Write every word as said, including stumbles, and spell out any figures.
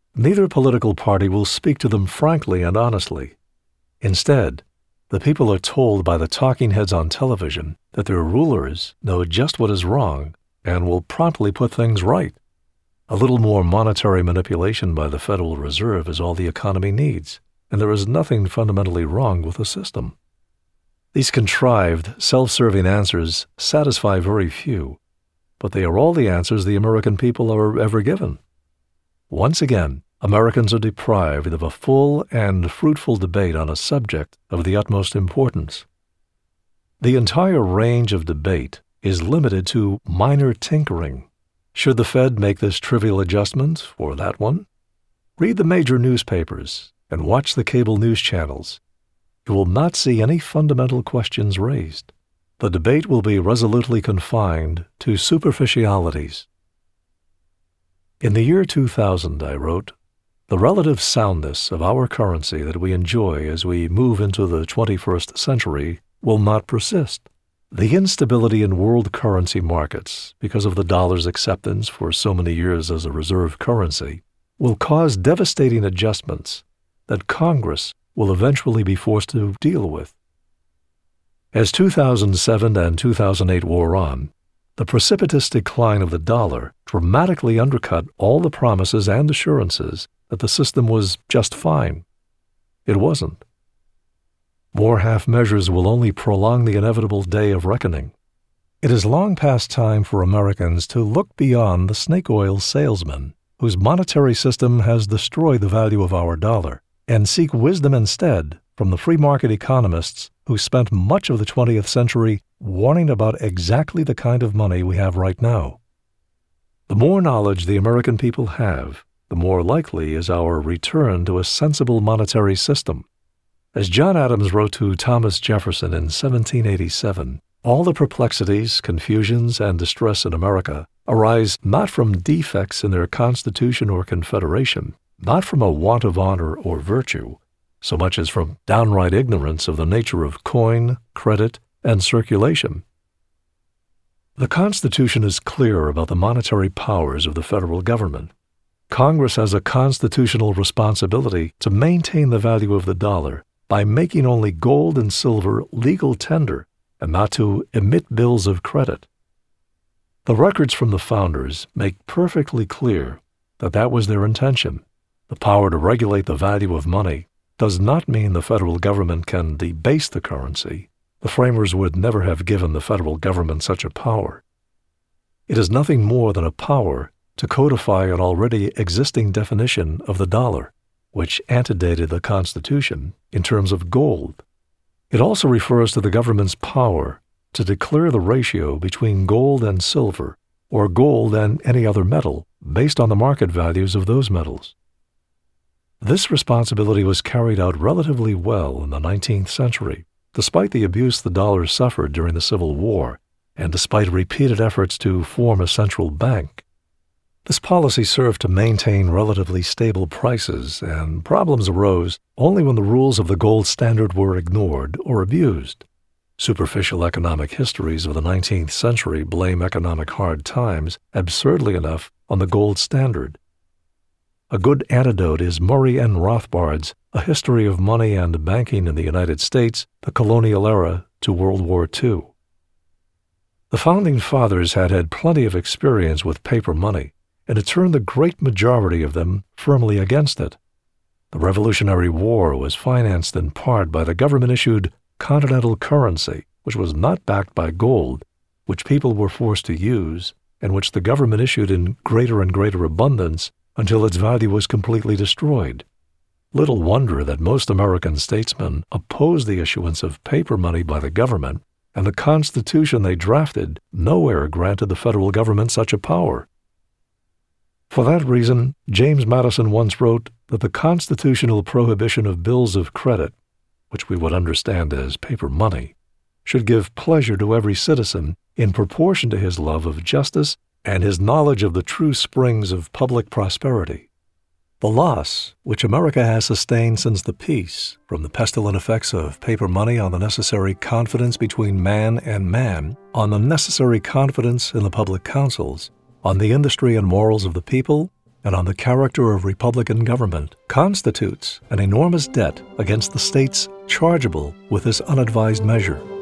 neither political party will speak to them frankly and honestly. Instead, the people are told by the talking heads on television that their rulers know just what is wrong and will promptly put things right. A little more monetary manipulation by the Federal Reserve is all the economy needs, and there is nothing fundamentally wrong with the system. These contrived, self-serving answers satisfy very few, but they are all the answers the American people are ever given. Once again, Americans are deprived of a full and fruitful debate on a subject of the utmost importance. The entire range of debate is limited to minor tinkering. Should the Fed make this trivial adjustment or that one? Read the major newspapers and watch the cable news channels. You will not see any fundamental questions raised. The debate will be resolutely confined to superficialities. In the year two thousand, I wrote, "The relative soundness of our currency that we enjoy as we move into the twenty-first century will not persist. The instability in world currency markets, because of the dollar's acceptance for so many years as a reserve currency, will cause devastating adjustments that Congress will eventually be forced to deal with." As two thousand seven and two thousand eight wore on, the precipitous decline of the dollar dramatically undercut all the promises and assurances that the system was just fine. It wasn't. More half measures will only prolong the inevitable day of reckoning. It is long past time for Americans to look beyond the snake oil salesman whose monetary system has destroyed the value of our dollar, and seek wisdom instead from the free market economists who spent much of the twentieth century warning about exactly the kind of money we have right now. The more knowledge the American people have, the more likely is our return to a sensible monetary system. As John Adams wrote to Thomas Jefferson in seventeen eighty-seven, all the perplexities, confusions, and distress in America arise not from defects in their Constitution or Confederation, not from a want of honor or virtue, so much as from downright ignorance of the nature of coin, credit, and circulation. The Constitution is clear about the monetary powers of the federal government. Congress has a constitutional responsibility to maintain the value of the dollar by making only gold and silver legal tender and not to emit bills of credit. The records from the founders make perfectly clear that that was their intention. The power to regulate the value of money does not mean the federal government can debase the currency. The framers would never have given the federal government such a power. It is nothing more than a power to codify an already existing definition of the dollar, which antedated the Constitution in terms of gold. It also refers to the government's power to declare the ratio between gold and silver, or gold and any other metal, based on the market values of those metals. This responsibility was carried out relatively well in the nineteenth century, despite the abuse the dollar suffered during the Civil War, and despite repeated efforts to form a central bank. This policy served to maintain relatively stable prices, and problems arose only when the rules of the gold standard were ignored or abused. Superficial economic histories of the nineteenth century blame economic hard times, absurdly enough, on the gold standard. A good antidote is Murray N. Rothbard's A History of Money and Banking in the United States, the Colonial Era to World War Two. The Founding Fathers had had plenty of experience with paper money, and it turned the great majority of them firmly against it. The Revolutionary War was financed in part by the government-issued continental currency, which was not backed by gold, which people were forced to use, and which the government issued in greater and greater abundance until its value was completely destroyed. Little wonder that most American statesmen opposed the issuance of paper money by the government, and the Constitution they drafted nowhere granted the federal government such a power. For that reason, James Madison once wrote that the constitutional prohibition of bills of credit, which we would understand as paper money, should give pleasure to every citizen in proportion to his love of justice and his knowledge of the true springs of public prosperity. The loss, which America has sustained since the peace, from the pestilent effects of paper money on the necessary confidence between man and man, on the necessary confidence in the public councils, on the industry and morals of the people, and on the character of Republican government constitutes an enormous debt against the states chargeable with this unadvised measure.